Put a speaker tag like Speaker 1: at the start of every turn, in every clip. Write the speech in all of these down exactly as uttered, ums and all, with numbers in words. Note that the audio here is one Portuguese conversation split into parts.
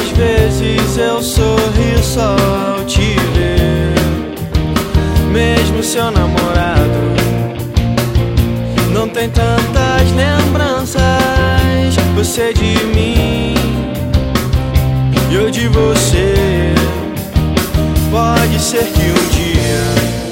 Speaker 1: Às vezes eu sorrio só ao te ver. Mesmo seu namorado não tem tantas lembranças, você de mim e eu de você. Pode ser que um dia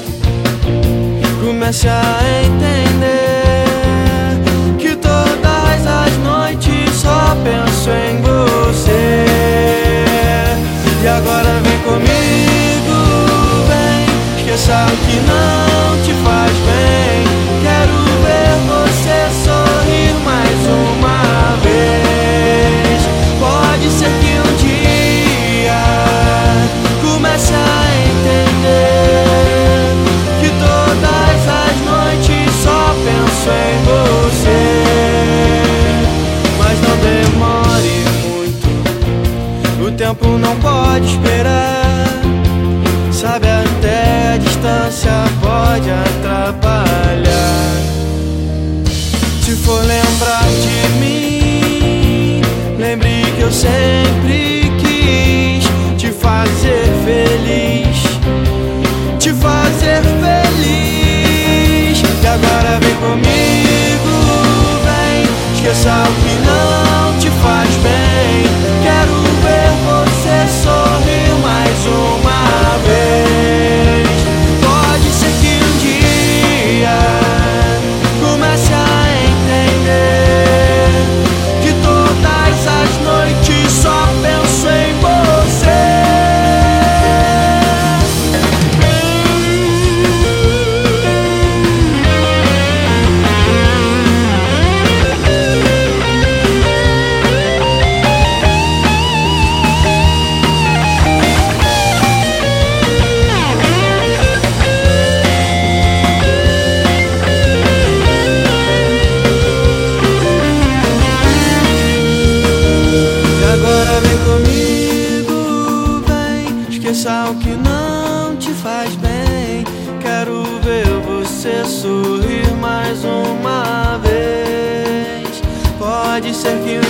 Speaker 1: comece a entender que todas as noites só penso em você. E agora vem comigo, vem, esqueça o que não te faz bem. Quero ver você sorrir mais uma vez. Pode ser que um dia comece a entender que todas as noites só penso em você. Mas não demore muito, o tempo não pode esperar. Sabe, até a distância pode atrapalhar. Se for lembrar de mim, lembre que eu sempre quis te fazer feliz, te fazer feliz. E agora vem comigo, vem, esqueça o que não te faz bem. Quero ver você sorrir mais uma vez. Pode ser que um dia comece a entender que todas as noites só penso em você. Agora vem comigo, vem, esqueça o que não te faz bem. Quero ver você sorrir mais uma vez. Pode ser que